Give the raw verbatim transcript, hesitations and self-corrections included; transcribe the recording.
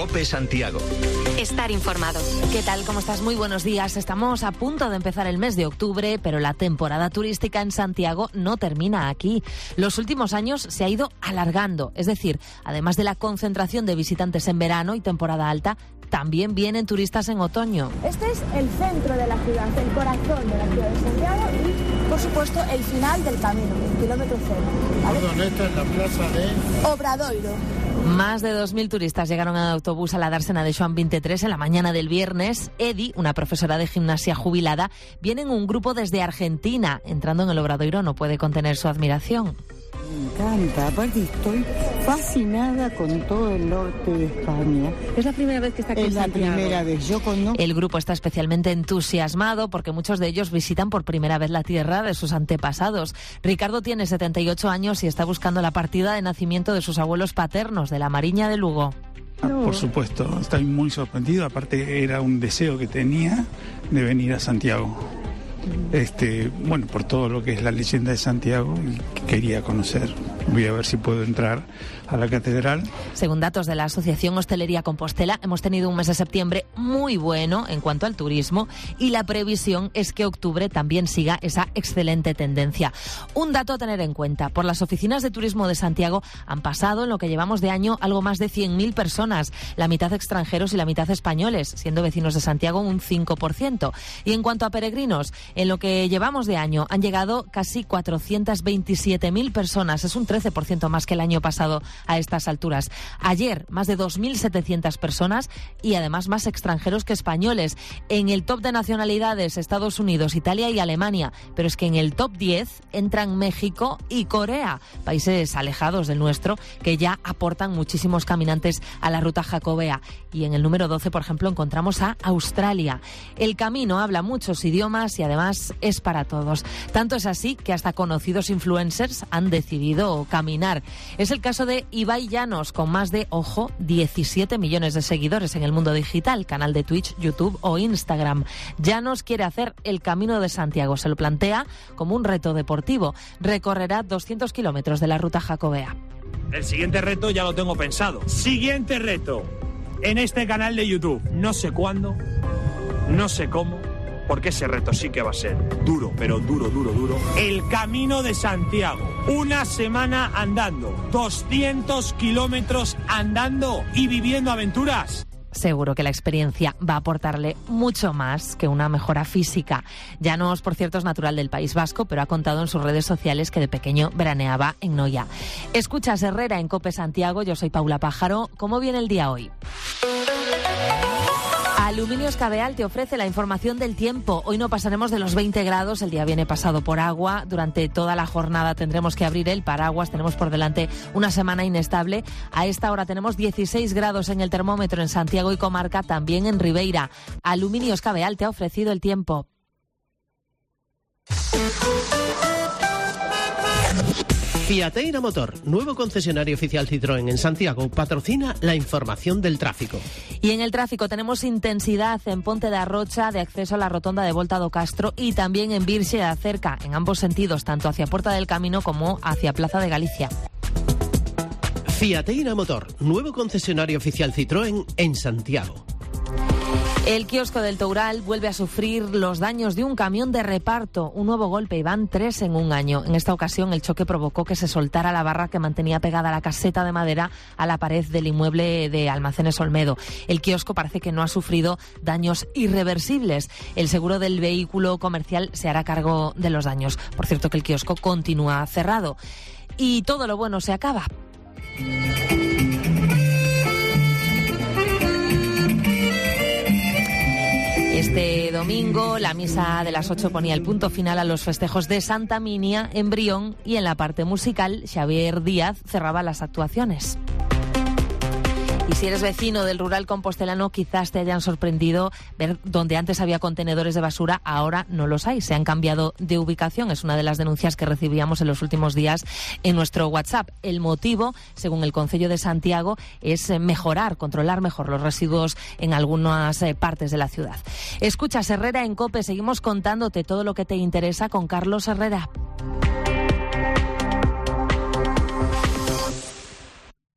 COPE Santiago. Estar informado. ¿Qué tal? ¿Cómo estás? Muy buenos días. Estamos a punto de empezar el mes de octubre, pero la temporada turística en Santiago no termina aquí. Los últimos años se ha ido alargando. Es decir, además de la concentración de visitantes en verano y temporada alta, también vienen turistas en otoño. Este es el centro de la ciudad, el corazón de la ciudad de Santiago y, por supuesto, el final del camino, el kilómetro cero. ¿Vale? Esta es la plaza de Obradoiro. Más de dos mil turistas llegaron en autobús a la dársena de Joan veintitrés en la mañana del viernes. Edi, una profesora de gimnasia jubilada, viene en un grupo desde Argentina. Entrando en el Obradoiro no puede contener su admiración. Me encanta, aparte estoy fascinada con todo el norte de España. ¿Es la primera vez que está aquí en Santiago? Es la primera vez, yo conozco. El grupo está especialmente entusiasmado porque muchos de ellos visitan por primera vez la tierra de sus antepasados. Ricardo tiene setenta y ocho años y está buscando la partida de nacimiento de sus abuelos paternos, de la Mariña de Lugo. No. Por supuesto, estoy muy sorprendido, aparte era un deseo que tenía de venir a Santiago. Este, bueno, por todo lo que es la leyenda de Santiago, y quería conocer. Voy a ver si puedo entrar a la catedral. Según datos de la Asociación Hostelería Compostela, hemos tenido un mes de septiembre muy bueno en cuanto al turismo y la previsión es que octubre también siga esa excelente tendencia. Un dato a tener en cuenta: por las oficinas de turismo de Santiago han pasado en lo que llevamos de año algo más de cien mil personas, la mitad extranjeros y la mitad españoles, siendo vecinos de Santiago un cinco por ciento. Y en cuanto a peregrinos, en lo que llevamos de año han llegado casi cuatrocientas veintisiete mil personas, es un trece por ciento más que el año pasado a estas alturas. Ayer, más de dos mil setecientas personas y además más extranjeros que españoles. En el top de nacionalidades, Estados Unidos, Italia y Alemania, pero es que en el top diez entran México y Corea, países alejados del nuestro que ya aportan muchísimos caminantes a la ruta jacobea. Y en el número doce, por ejemplo, encontramos a Australia. El camino habla muchos idiomas y además es para todos. Tanto es así que hasta conocidos influencers han decidido caminar. Es el caso de Ibai Llanos, con más de, ojo, diecisiete millones de seguidores en el mundo digital, canal de Twitch, YouTube o Instagram. Llanos quiere hacer el Camino de Santiago. Se lo plantea como un reto deportivo. Recorrerá doscientos kilómetros de la ruta jacobea. El siguiente reto ya lo tengo pensado. Siguiente reto en este canal de YouTube. No sé cuándo, no sé cómo, porque ese reto sí que va a ser duro, pero duro, duro, duro. El Camino de Santiago. Una semana andando. doscientos kilómetros andando y viviendo aventuras. Seguro que la experiencia va a aportarle mucho más que una mejora física. Llanos, por cierto, es natural del País Vasco, pero ha contado en sus redes sociales que de pequeño veraneaba en Noia. Escuchas Herrera en COPE Santiago, yo soy Paula Pájaro. ¿Cómo viene el día hoy? Aluminios Cabeal te ofrece la información del tiempo. Hoy no pasaremos de los veinte grados, el día viene pasado por agua. Durante toda la jornada tendremos que abrir el paraguas, tenemos por delante una semana inestable. A esta hora tenemos dieciséis grados en el termómetro en Santiago y comarca, también en Ribeira. Aluminios Cabeal te ha ofrecido el tiempo. Fiateira Motor, nuevo concesionario oficial Citroën en Santiago, patrocina la información del tráfico. Y en el tráfico tenemos intensidad en Ponte de Arrocha, de acceso a la rotonda de Volta do Castro, y también en Virxe de Acerca, en ambos sentidos, tanto hacia Puerta del Camino como hacia Plaza de Galicia. Fiateira Motor, nuevo concesionario oficial Citroën en Santiago. El kiosco del Toural vuelve a sufrir los daños de un camión de reparto. Un nuevo golpe y van tres en un año. En esta ocasión el choque provocó que se soltara la barra que mantenía pegada la caseta de madera a la pared del inmueble de Almacenes Olmedo. El kiosco parece que no ha sufrido daños irreversibles. El seguro del vehículo comercial se hará cargo de los daños. Por cierto que el kiosco continúa cerrado. Y todo lo bueno se acaba. Este domingo la misa de las ocho ponía el punto final a los festejos de Santa Minia en Brión y en la parte musical Xavier Díaz cerraba las actuaciones. Y si eres vecino del rural compostelano, quizás te hayan sorprendido ver donde antes había contenedores de basura, ahora no los hay. Se han cambiado de ubicación. Es una de las denuncias que recibíamos en los últimos días en nuestro WhatsApp. El motivo, según el Concello de Santiago, es mejorar, controlar mejor los residuos en algunas partes de la ciudad. Escuchas Herrera en COPE. Seguimos contándote todo lo que te interesa con Carlos Herrera.